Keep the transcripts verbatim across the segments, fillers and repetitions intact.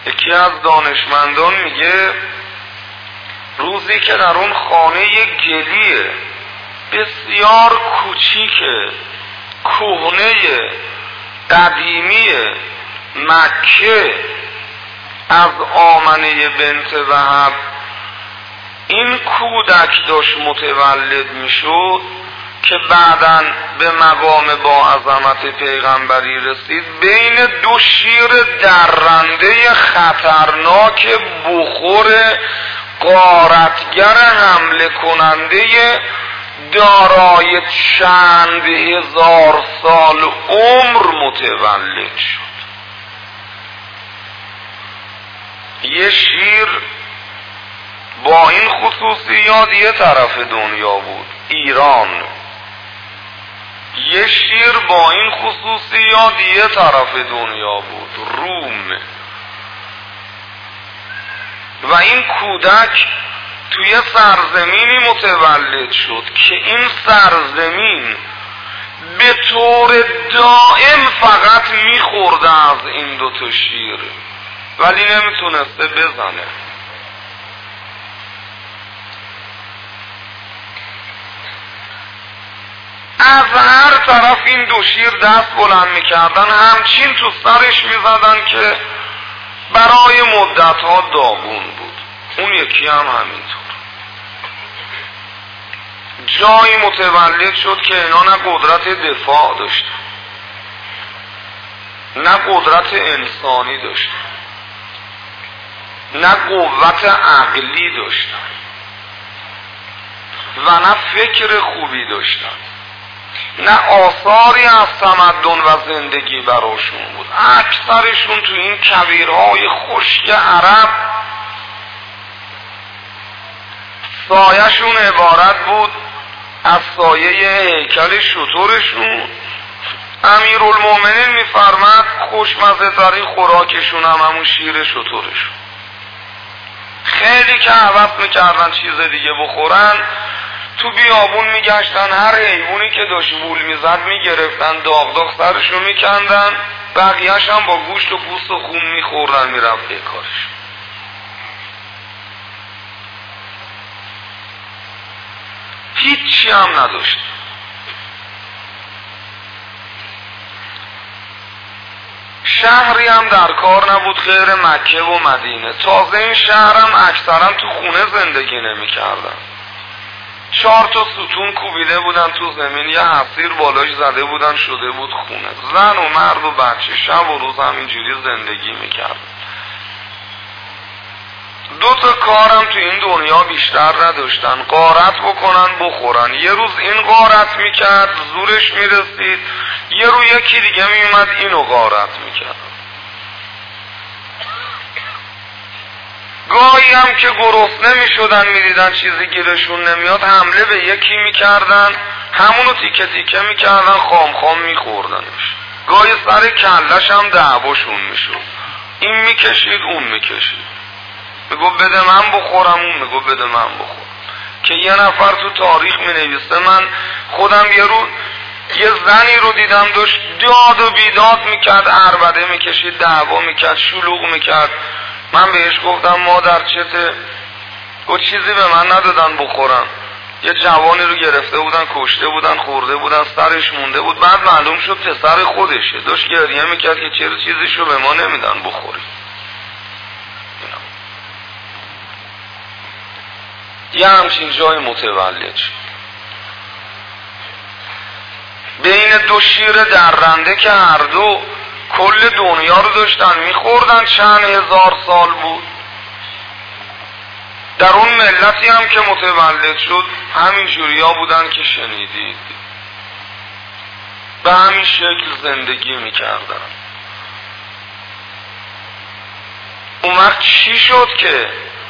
یکی از دانشمندان میگه روزی که در اون خانه گلیه بسیار کوچیکه کهنه قدیمی مکه از آمنه بنت وهب این کودک داشت متولد میشد که بعداً به مقام با عظمت پیغمبری رسید، بین دو شیر درنده خطرناک بخور غارتگر حمله کننده دارای چند هزار سال عمر متولد شد. یه شیر با این خصوصیات یه طرف دنیا بود، ایران. یه شیر با این خصوصیات یه طرف دنیا بود، روم. و این کودک توی سرزمینی متولد شد که این سرزمین به طور دائم فقط میخورده از این دوتا شیر ولی نمیتونسته بزنه. از هر طرف این دو شیر دست بلند میکردن، همچین تو سرش میزدن که برای مدتها داغون بود. اون یکی هم همینطور. جایی متولد شد که اینا نه قدرت دفاع داشتن نه قدرت انسانی داشتن نه قوت عقلی داشتن و نه فکر خوبی داشتن، نه آثاری از تمدن و زندگی براشون بود. اکثرشون تو این کویرهای خشک عرب سایه‌شون عبارت بود از سایه هیکل شترشون. امیرالمومنین میفرماد خوشمزه ترین خوراکشون هم همون شیر شترشون. خیلی که هوس میکردن چیز دیگه بخورن، تو بیابون میگشتن، هر حیوانی که داشت بول میزد میگرفتن، داغ داغ سرشو میکندن، بقیهش هم با گوشت و پوست و خون میخوردن، میرفت به کارشون. هیچی هم نداشت. شهری هم در کار نبود غیر مکه و مدینه. تازه این شهر هم اکثرا تو خونه زندگی نمی کردن. چهار تا ستون کوبیده بودن تو زمین، یه حصیر بالاش زده بودن شده بود خونه. زن و مرد و بچه شب و روز هم اینجوری زندگی میکردن. دو تا کارم تو این دنیا بیشتر نداشتن، غارت بکنن بخورن. یه روز این غارت میکرد زورش میرسید، یه رو یکی دیگه میومد اینو غارت میکرد. گاهی هم که گرسنه میشدن میدیدن چیزی گیرشون نمیاد، حمله به یکی میکردن، همونو تیکه تیکه میکردن، خام خام میخوردنش. گاهی سر کلش هم دعواشون میشد، این میکشید اون میکشید، میگو بده من بخورم، اون میگو بده من بخورم. که یه نفر تو تاریخ مینویسه من خودم یه رو یه زنی رو دیدم داشت داد و بیداد میکرد، عربده میکشید، دعوا میکرد، شلوغ میکرد. من بهش گفتم مادر چته؟ گفت چیزی به من ندادن بخورم. یه جوانی رو گرفته بودن، کشته بودن، خورده بودن، سرش مونده بود. بعد معلوم شد پسر خودشه، داشت گریه میکرد که چرا چیزیشو به ما نمیدن بخوریم. یه همچین جای متولد شد بین دو شیر درنده که هر دو کل دنیا رو داشتن میخوردن، چند هزار سال بود. در اون ملتی هم که متولد شد همین جوریا بودن که شنیدید، به همین شکل زندگی میکردن. اون وقت چی شد که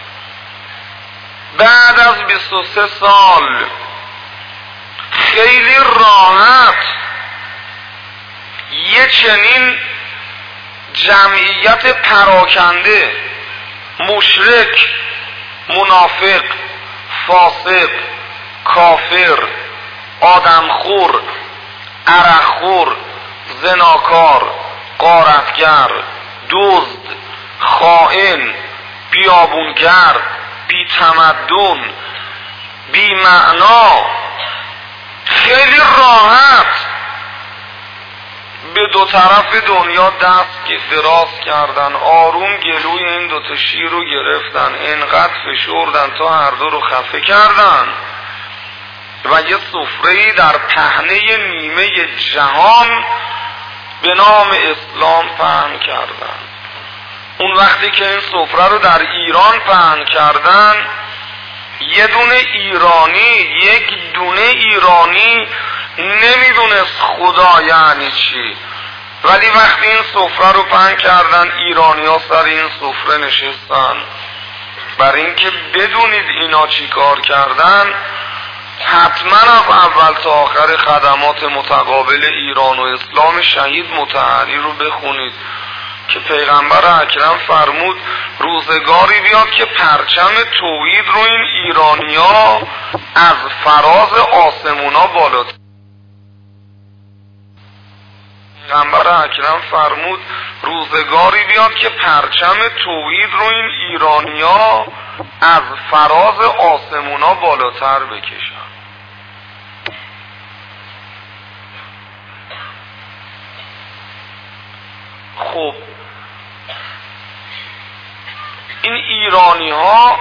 بعد از بیست و سه سال خیلی راحت یه چنین جمعیت پراکنده، مشرک، منافق، فاسق، کافر، آدمخور، عرقخور، زناکار، غارتگر، دزد، خائن بیابونگرد، بی تمدن، بی معنا، خیلی راحت به دو طرف دنیا دست دراز کردن، آروم گلوی این دوتا شیر رو گرفتن، اینقدر فشردن تا هر دو رو خفه کردن و یه سفره‌ای در پهنه نیمه جهان به نام اسلام پهن کردن. اون وقتی که این سفره رو در ایران پهن کردن، یه دونه ایرانی یک دونه ایرانی نمیدونست خدا یعنی چی، ولی وقتی این سفره رو پهن کردن ایرانی ها سر این سفره نشستن. برای اینکه بدونید اینا چی کار کردن، حتما از اول تا آخر خدمات متقابل ایران و اسلام شهید مطهری رو بخونید که پیغمبر اکرم فرمود روزگاری بیاد که پرچم توحید رو این ایرانیا از فراز آسمونا بالاتر. پیغمبر اکرم فرمود روزگاری بیاد که پرچم توحید رو این ایرانیا از فراز آسمونا بالاتر بکشن. خب این ایرانی ها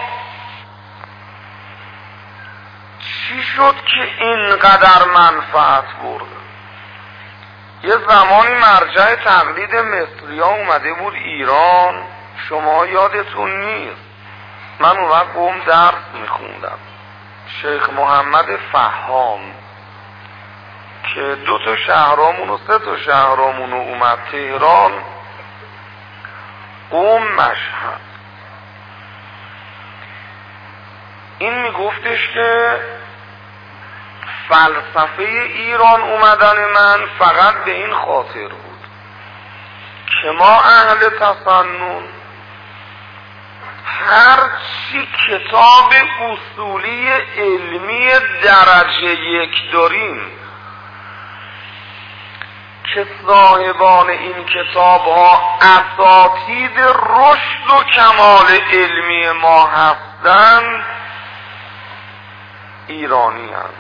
چی شد که اینقدر منفعت بردن؟ یه زمانی مرجع تقلید مصری ها اومده بود ایران، شما یادتون نیست، من اون وقت قوم درس میخوندم، شیخ محمد فهام که دو تا شهرامون و سه تا شهرامون رو اومد تهران، قوم مشهد. این میگفتش که فلسفه ایران اومدن من فقط به این خاطر بود که ما اهل تسنن هر چی کتاب اصولی علمی درجه یک داریم که صاحبان این کتاب ها اساتید رشد و کمال علمی ما هستند، ایرانی هستند.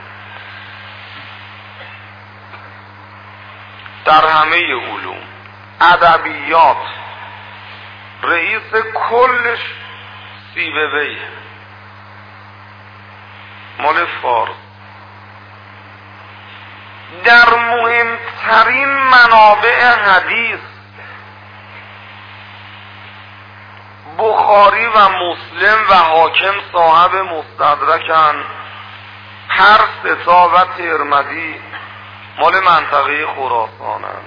در همه علوم، ادبیات، رئیس کلش سیبویه مال فارس. در مهمترین منابع حدیث بخاری و مسلم و حاکم صاحب مستدرکن، هر ستا و ترمذی مال منطقه خراسانن.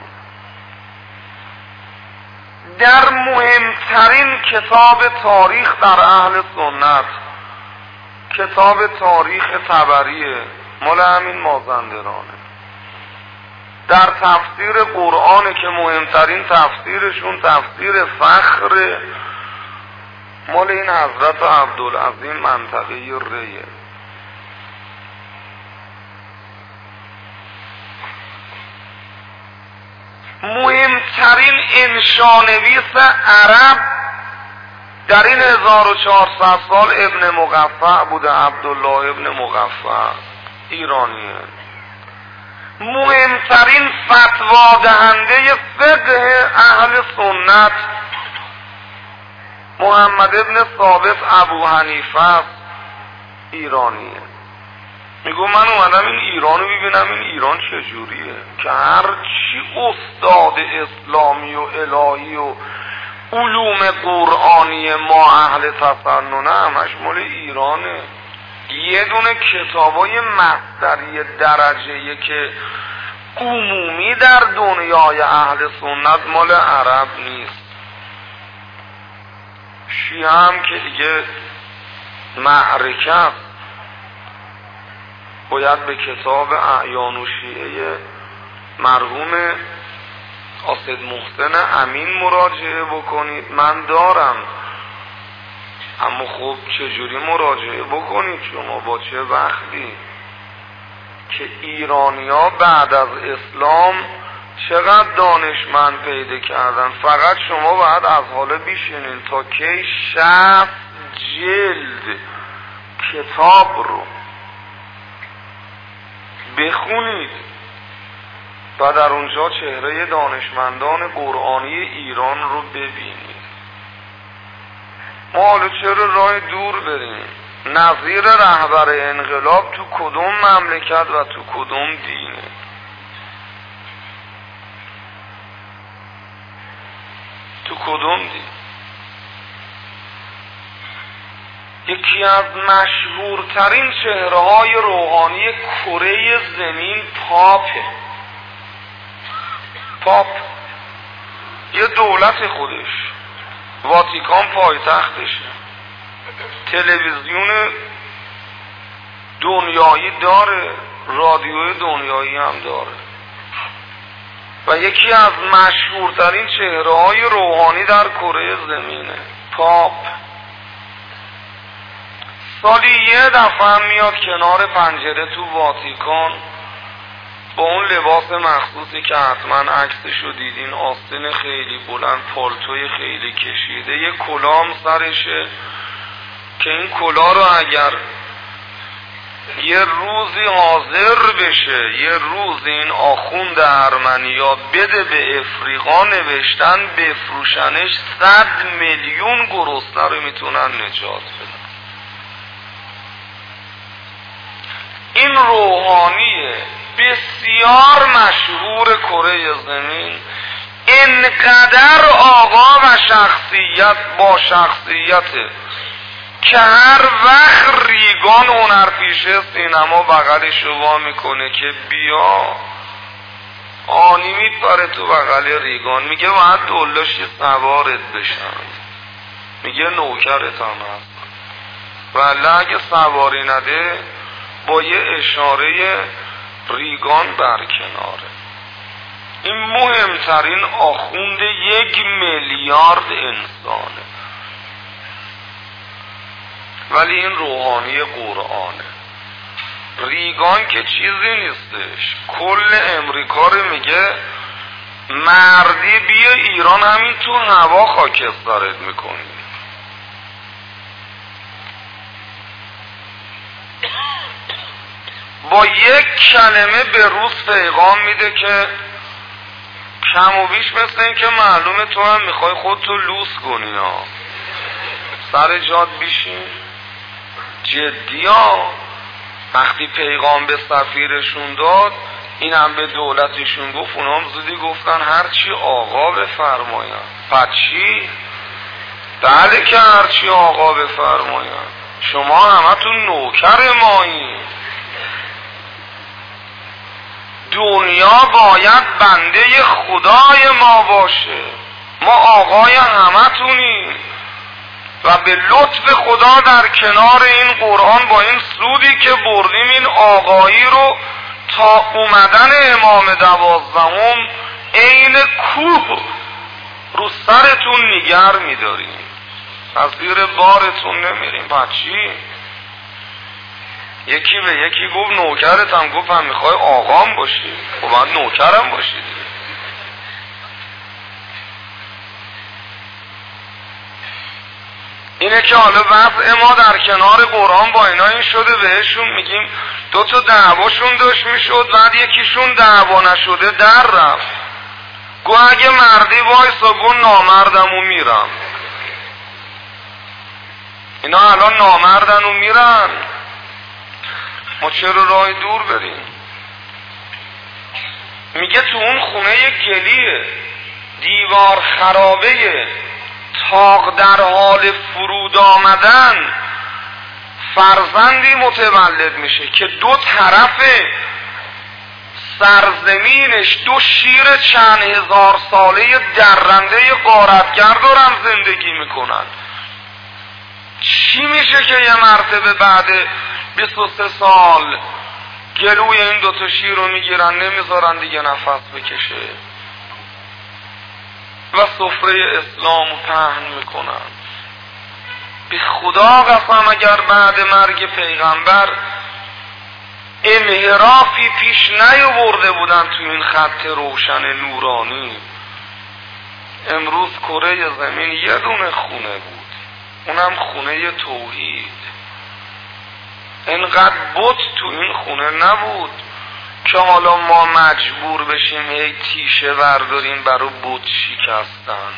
در مهمترین کتاب تاریخ در اهل سنت، کتاب تاریخ طبریه مال همین مازندرانه. در تفسیر قرآن که مهمترین تفسیرشون تفسیر فخر، مال این حضرت عبدالعظیم منطقه ریه. مهمترین انشانویس عرب در این هزار و چهارصد سال ابن مقفع بوده، عبدالله ابن مقفع، ایرانیه. مهمترین فتوا دهنده فقه اهل سنت محمد ابن ثابت ابو حنیفه، ایرانیه. میگو من اومدم این ایران رو ببینم این ایران چجوریه که هر چی استاد اسلامی و الهی و علوم قرآنی ما اهل تسننه همش مال ایرانه. یه دونه کتابای مصدری درجه که عمومی در دنیای اهل سنت مال عرب نیست. شیعه هم که دیگه معرکه است، باید به کتاب اعیان و شیعه مرحوم اسد محسن امین مراجعه بکنید. من دارم، اما خب چجوری مراجعه بکنید شما با چه وقتی که ایرانی‌ها بعد از اسلام چقدر دانشمند پیدا کردن؟ فقط شما باید از حالا بیشینین تا کی شصت جلد کتاب رو بخونید و در اونجا چهره دانشمندان قرآنی ایران رو ببینید. ما حالا چرا راه دور بریم؟ نظیر رهبر انقلاب تو کدوم مملکت و تو کدوم دینه؟ تو کدوم دین؟ یکی از مشهورترین چهره‌های روحانی کره زمین پاپه. پاپ یه دولت خودش، واتیکان پایتختشه، تلویزیون دنیایی داره، رادیو دنیایی هم داره و یکی از مشهورترین چهره‌های روحانی در کره زمینه پاپ. سالی یه دفعه میاد کنار پنجره تو واتیکان با اون لباس مخصوصی که حتما عکسشو دیدین، آستین خیلی بلند، پالتوی خیلی کشیده، یه کلام سرشه که این کلا رو اگر یه روزی حاضر بشه، یه روز این آخوند ارمنیا بده به افریقا نوشتن بفروشنش، صد میلیون گرسنه رو میتونن نجات بدن. این روحانیه بسیار مشهور کره زمین، انقدر آقا و شخصیت با شخصیته که هر وقت ریگان هنرپیشه سینما بغلش وا میکنه که بیا، آنی میپره تو بغل ریگان، میگه باید دلاشی سوارت بشن، میگه نوکرت هم هست، ولی اگه سواری نده با یه اشاره ریگان برکناره. این مهمترین آخوند یک میلیارد انسانه، ولی این روحانی قرآنه. ریگان که چیزی نیستش، کل امریکا رو میگه مردی بیا ایران همین تو هوا خاکسترت میکنی. با یک کلمه به روز پیغام میده که کم و بیش مثل این که معلومه تو هم میخوای خودتو لوس کنی ها، سر جاد بیشین. جدی ها، وقتی پیغام به سفیرشون داد این هم به دولتشون گفت، اونام زودی گفتن هرچی آقا بفرماین. پس چی؟ بله که هرچی آقا بفرماین، شما همه تو نوکر مایی، دنیا باید بنده خدای ما باشه، ما آقای همه تونیم و به لطف خدا در کنار این قرآن با این سودی که بردیم این آقایی رو تا اومدن امام دوازدهم عین کوه رو سرتون نگر میداریم، از زیر بارتون نمیریم. بچی یکی به یکی گفت نوکرتم، گفت هم میخوای آقام باشی، خب باید نوکرم باشی دیگه. اینه که حالا وضع ما در کنار قرآن با اینا این شده، بهشون میگیم دو تا دعواشون داشت میشد، بعد یکیشون دعوا نشده در رفت، گو اگه مردی وایسا، گو نامردم و میرم. اینا الان نامردن و میرن، ما چرا راه دور بریم؟ میگه تو اون خونه گلیه، دیوار خرابه، تاق در حال فرود آمدن، فرزندی متولد میشه که دو طرف سرزمینش دو شیر چند هزار ساله درنده غارتگر دارن زندگی میکنن. چی میشه که یه مرتبه بعد بیست و سه سال گلوی این دوتا شیر رو میگیرن، نمیذارن دیگه نفس بکشه و سفره اسلام رو پهن میکنن. به خدا قسم اگر بعد مرگ پیغمبر انحرافی پیش نیاورده بودن تو این خط روشن نورانی، امروز کره زمین یه دونه خونه بود، اونم خونه توحید. اینقدر بت تو این خونه نبود که حالا ما مجبور بشیم هی تیشه برداریم برای بت شکستن.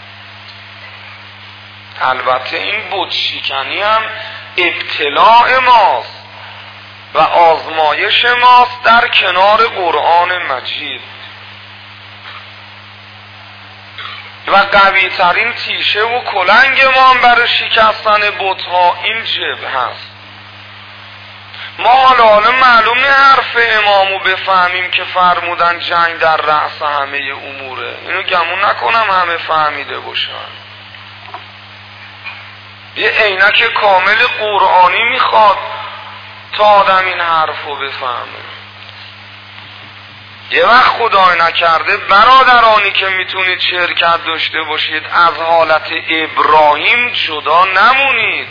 البته این بت شکنی هم ابتلاء ماست و آزمایش ماست در کنار قرآن مجید. و قوی ترین تیشه و کلنگ ما برای شکستن بت ها این جبه هست. ما حالا حالا معلوم نه حرف امامو بفهمیم که فرمودن جنگ در رأس همه اموره. اینو گمون نکنم همه فهمیده باشن. یه عینک کامل قرآنی میخواد تا آدم این حرفو بفهمه. یه وقت خدای نکرده برادرانی که میتونید شرکت داشته باشید از حالت ابراهیم جدا نمونید.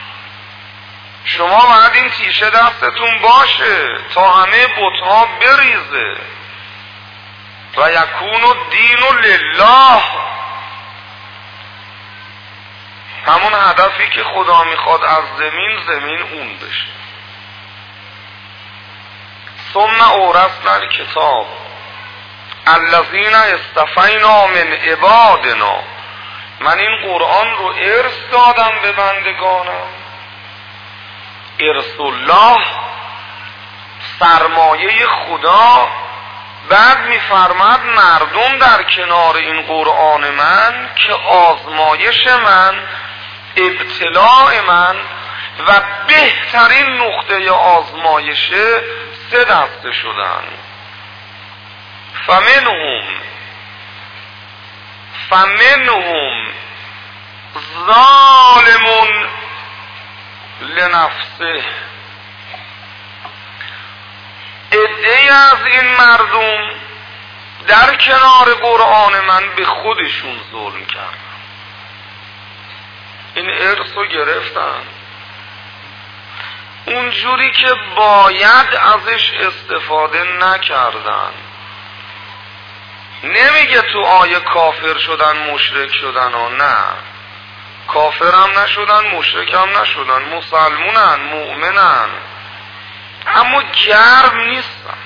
شما باید این تیشه دستتون باشه تا همه بت‌ها بریزه و یکون الدین لله، همون هدفی که خدا میخواد از زمین زمین اون بشه. ثم اورثنا الکتاب الذین اصطفینا من عبادنا، من این قرآن رو ارث دادم به بندگانم. ارث الله سرمایه خدا. بعد میفرماد مردم در کنار این قرآن من که آزمایش من، ابتلاء من و بهترین نقطه آزمایشه سه دسته شدن. فمنهم فمنهم ظالم لنفسه، عده‌ای از این مردم در کنار قرآن من به خودشون ظلم کردن. این ارث رو گرفتن اونجوری که باید ازش استفاده نکردن. نمیگه تو آیه کافر شدن مشرک شدن ها، نه، کافر هم نشدن مشرک هم نشدن، مسلمونن مؤمنن، اما گرم نیستن،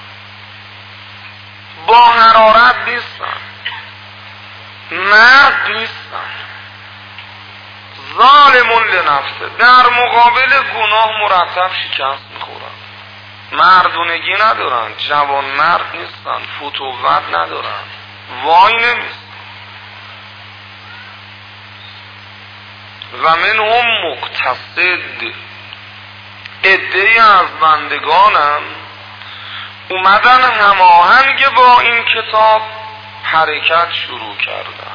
با حرارت نیستن، مرد نیستن. ظالم لنفسه، در مقابل گناه مرتب شکست میخورن، مردونگی ندارن، جوان مرد نیستن، فتوت ندارن، وای نمیستن. و من هم مقتصد، عده‌ای از بندگانم اومدن هماهنگ با این کتاب حرکت شروع کردن.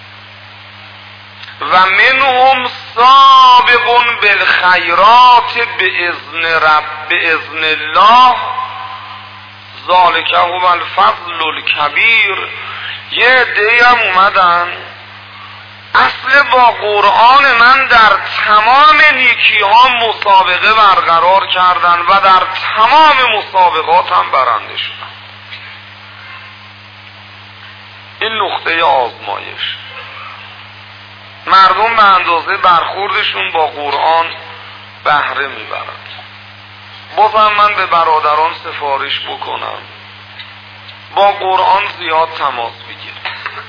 و منهم سابق بالخیرات باذن رب باذن الله ذالک هو الفضل الکبیر. یه عده‌ای هم اومدن اصل با قرآن من در تمام نیکی ها مسابقه برقرار کردن و در تمام مسابقات هم برنده شدن. این نقطه آزمایش. مردم به اندازه برخوردشون با قرآن بهره میبرند. بازم من به برادران سفارش بکنم با قرآن زیاد تماس بگیرید،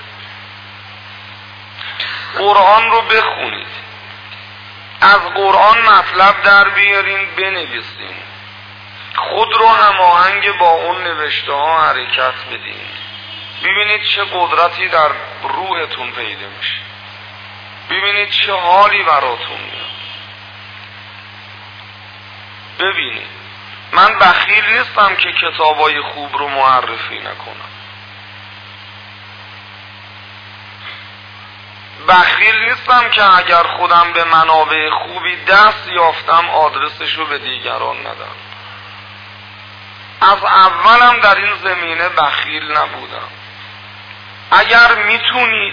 قرآن رو بخونید، از قرآن مطلب در بیارین بنویسین، خود رو هماهنگ با اون نوشته ها حرکت بدین، ببینید چه قدرتی در روحتون پیدا میشه، ببینید چه حالی براتون میاد. ببینید من بخیل نیستم که کتابای خوب رو معرفی نکنم، بخیل نیستم که اگر خودم به منابع خوبی دست یافتم آدرسشو به دیگران ندم. از اولم در این زمینه بخیل نبودم. اگر میتونید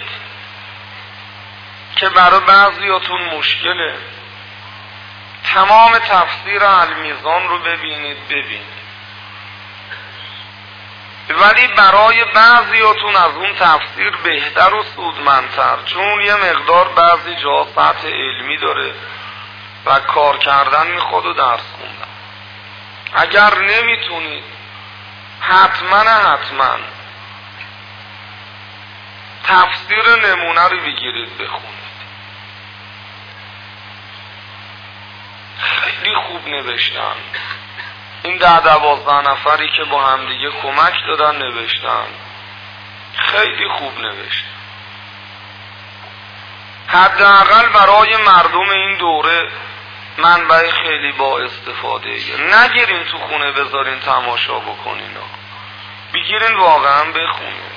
که برای بعضیاتون مشکله، تمام تفسیر المیزان رو ببینید ببینید ولی برای بعضیاتون از اون تفسیر بهتر و سودمندتر، چون یه مقدار بعضی جا سطح علمی داره و کار کردن میخواد و درس خوندن. اگر نمیتونید حتما حتما تفسیر نمونه رو بگیرید بخونید. خیلی خوب نوشتن این ده دوازده نفری که با همدیگه کمک دادن نوشتن، خیلی خوب نوشتن. حداقل برای مردم این دوره منبع خیلی با استفاده ایه. نگیرین تو خونه بذارین تماشا بکنین، بگیرین واقعا بخونین.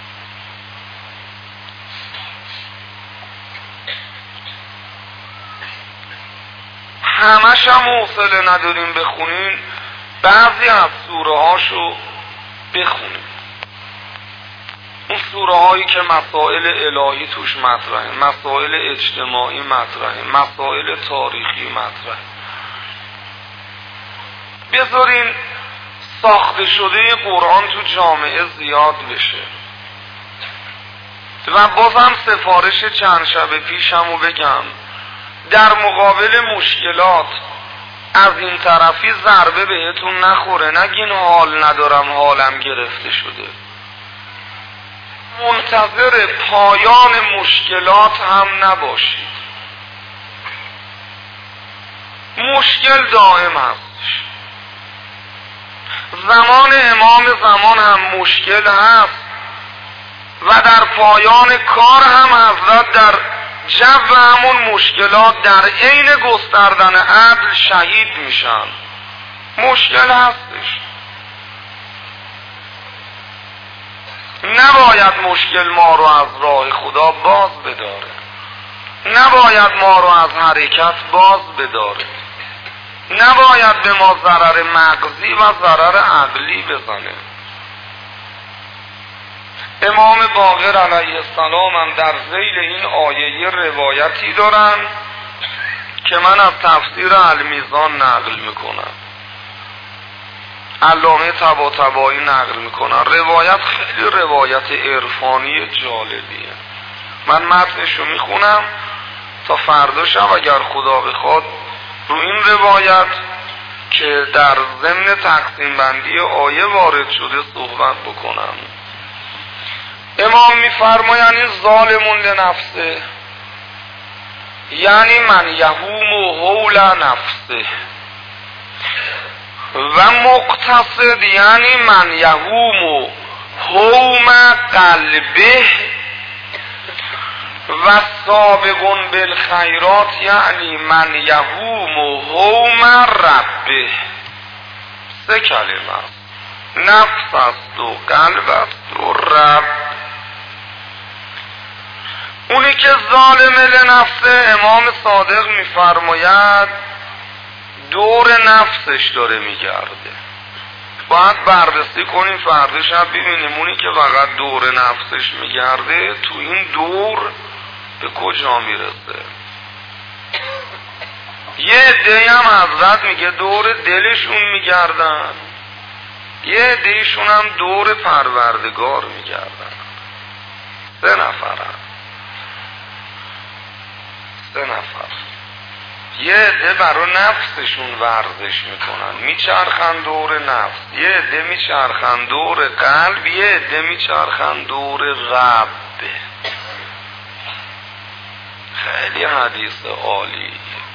همش هم حوصله نداریم بخونین، بعضی از سوره هاشو بخونین. اون سوره هایی که مسائل الهی توش مطرحه، مسائل اجتماعی مطرحه، مسائل تاریخی مطرحه، بذارین ساخته شده قرآن تو جامعه زیاد بشه. و بازم سفارش چند شب پیشمو بگم، در مقابل مشکلات از این طرفی ضربه بهتون نخوره، نگین حال ندارم حالم گرفته شده. منتظر پایان مشکلات هم نباشید. مشکل دائم هستش. زمان امام زمان هم مشکل هست و در پایان کار هم حضرت در جو همون مشکلات در عین گستردن عدل شهید میشن. مشکل هستش. نباید مشکل ما رو از راه خدا باز بداره، نباید ما رو از حرکت باز بداره، نباید به ما ضرر مغزی و ضرر عقلی بزنه. امام باقر علیه السلام هم در ذیل این آیه روایتی دارن که من از تفسیر المیزان نقل میکنم، علامه طباطبایی نقل میکنن. روایت خیلی روایت عرفانی جالبیه. من متنشو میخونم تا فردا شب اگر خدا بخواد رو این روایت که در ضمن تقسیم بندی آیه وارد شده صحبت بکنم. امام میفرمایند این ظالمون لنفسه، یعنی من یهوم حول نفسه، و مقتصد یعنی من یهوم حوم قلبه، و سابقون بالخیرات یعنی من یهوم حوم ربه. سه کلمه، نفس است و قلب است و رب. اونی که ظالم لنفسه، امام صادق میفرماید دور نفسش داره میگرده. باید بررسی کنیم فردا شب ببینیم اونی که فقط دور نفسش میگرده تو این دور به کجا میرسه. یه عده‌ای هم حضرت میگه دور دلشون میگردن، یه عده‌ایشون هم دور پروردگار میگردن. سه نفرن، سه نفر. یه عده برای نفسشون ورزش میکنن، میچرخن دور نفس، یه عده میچرخن دور قلب، یه عده میچرخن دور رب. خیلی حدیث عالی.